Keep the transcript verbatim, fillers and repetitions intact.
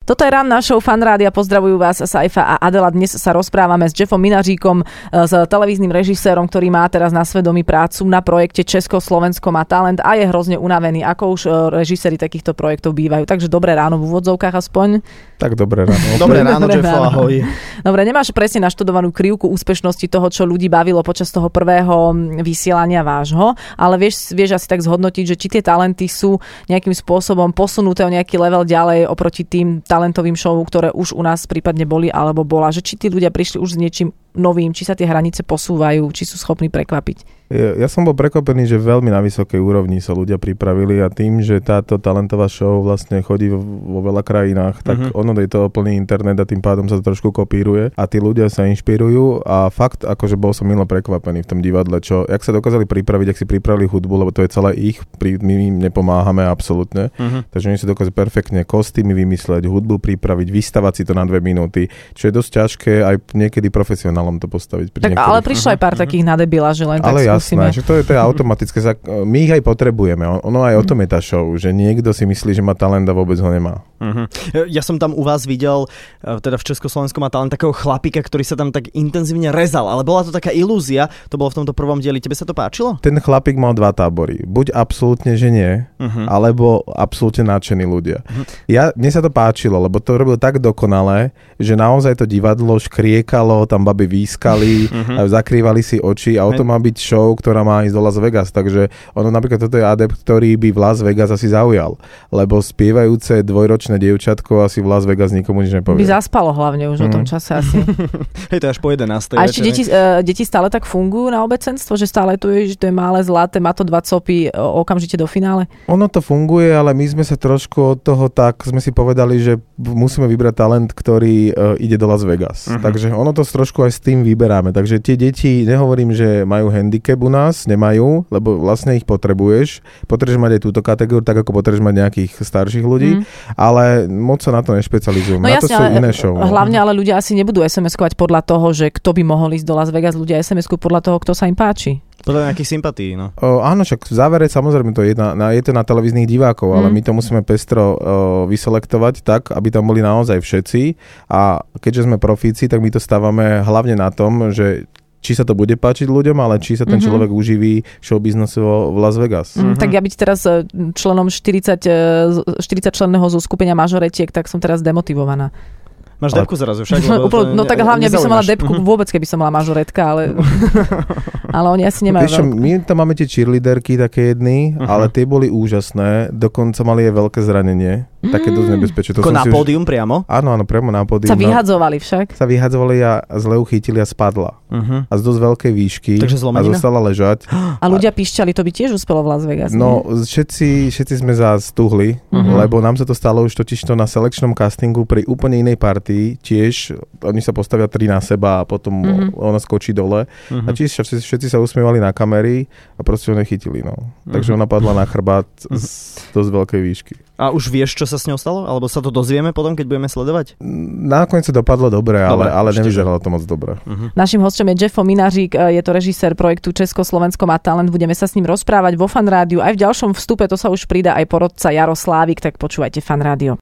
Toto je ranná show Fan Rádia. Pozdravujú vás Saifa a Adela. Dnes sa rozprávame s Jeffom Minaříkom, s televíznym režisérom, ktorý má teraz na svedomí prácu na projekte Česko-Slovensko má talent a je hrozne unavený, ako už režiséri takýchto projektov bývajú. Takže dobré ráno v úvodzovkách aspoň. Tak dobré ráno. Dobré ráno, Jeffo, ahoj. Dobre, nemáš presne naštudovanú krivku úspešnosti toho, čo ľudí bavilo počas toho prvého vysielania vášho, ale vieš, vieš asi tak zhodnotiť, že či tie talenty sú nejakým spôsobom posunuté o nejaký level ďalej oproti tým talentovým show, ktoré už u nás prípadne boli alebo bola, že či tí ľudia prišli už s niečím novým, či sa tie hranice posúvajú, či sú schopní prekvapiť. Ja, ja som bol prekvapený, že veľmi na vysokej úrovni sa ľudia pripravili a tým, že táto talentová show vlastne chodí vo, vo veľa krajinách, tak uh-huh. ono je to plný internet a tým pádom sa to trošku kopíruje a tí ľudia sa inšpirujú a fakt, akože bol som milo prekvapený v tom divadle, čo, jak sa dokázali pripraviť, jak si pripravili hudbu, lebo to je celé ich, my im nepomáhame absolútne, uh-huh. takže oni si dokázali perfektne kostýmy vymysleť, hudbu pripraviť, vystavať si to na dve minúty, čo je dosť ťažké aj niekedy profesionálom to postaviť. Tak, ale prišlo uh-huh. aj pár uh-huh. takých nadebila, že len ale tak jasné, že to je, to je automatické. My ich aj potrebujeme. Ono aj o tom je tá show, že niekto si myslí, že má talent a vôbec ho nemá. Uh-huh. Ja som tam u vás videl, teda v Československu má talent takého chlapíka, ktorý sa tam tak intenzívne rezal, ale bola to taká ilúzia. To bolo v tomto prvom dieli. Tebe sa to páčilo? Ten chlapík mal dva tábory. Buď absolútne, že nie, uh-huh. alebo absolútne nadšení ľudia. Uh-huh. Ja, mne sa to páčilo, lebo to robil tak dokonale, že naozaj to divadlo škriekalo, tam baby výskali, uh-huh. zakrývali si oči a o to má byť show, ktorá má ísť do Las Vegas, takže ono napríklad toto je adept, ktorý by v Las Vegas asi zaujal, lebo spievajúce dvojročné dievčatko asi v Las Vegas nikomu nič nepovie. By zaspalo hlavne už mm. o tom čase asi. Hej, to je až po jedenástej. A ešte deti, uh, deti stále tak fungujú na obecenstvo, že stále to je, že to je malé, zlaté, má to dva copy okamžite do finále? Ono to funguje, ale my sme sa trošku od toho tak, sme si povedali, že musíme vybrať talent, ktorý uh, ide do Las Vegas. Uh-huh. Takže ono to trošku aj s tým vyberáme. Takže tie deti, nehovorím, že majú handicap u nás, nemajú, lebo vlastne ich potrebuješ. Potrebuješ mať aj túto kategóriu, tak ako potrebuješ mať nejakých starších ľudí, mm. ale moc sa na to nešpecializujú. No na jasne, to sú iné show. Hlavne ale ľudia asi nebudú es em eskovať podľa toho, že kto by mohol ísť do Las Vegas, ľudia es em eskujú podľa toho, kto sa im páči. Podľa nejakých sympatí, no. O, áno, však v závere samozrejme to je, na, na, je to na televíznych divákov, mm. ale my to musíme pestro o, vyselektovať tak, aby tam boli naozaj všetci a keďže sme profíci, tak my to stávame hlavne na tom, že či sa to bude páčiť ľuďom, ale či sa ten mm-hmm. človek uživí showbiznesovo v Las Vegas. Mm, tak ja byť teraz členom štyridsať, štyridsať členného zoskupenia mažoretiek, tak som teraz demotivovaná. Máš depku zrazu však? Lebo no tak hlavne by som mala depku vôbec, keby som mala mažoretka, ale, ale oni asi nemajú Víš, veľkú. My tam máme tie cheerleaderky také jedny, uh-huh. ale tie boli úžasné, dokonca mali aj veľké zranenie, mm. také dosť nebezpečné. Ako na pódium už... priamo? Áno, áno, priamo na pódium. Sa vyhadzovali však? Sa vyhadzovali a zle uchytili a spadla. Uh-huh. A z dosť veľkej výšky. Takže zlomenina? A zostala ležať. A ľudia píšťali, to by tiež uspelo v Las Vegas. No, všetci, všetci sme zastuhli, uh-huh. lebo nám sa to stalo už totižto na selekčnom castingu pri úplne inej partii, tiež oni sa postavia tri na seba a potom mm-hmm. ona skočí dole. Mm-hmm. A tiež všetci, všetci sa usmievali na kamery a proste ho nechytili. No. Mm-hmm. Takže ona padla na chrbát mm-hmm. z dosť veľkej výšky. A už vieš, čo sa s ňou stalo? Alebo sa to dozvieme potom, keď budeme sledovať? Nakoniec sa dopadlo dobre, dobre ale, ale nevyzeralo to moc dobre. Mm-hmm. Naším hosťom je Jeffo Minařík, je to režisér projektu Česko-Slovensko má talent. Budeme sa s ním rozprávať vo Fan Rádiu. Aj v ďalšom vstupe, to sa už pridá aj porodca Jaro Slávik, tak počúvajte Fan Rádio.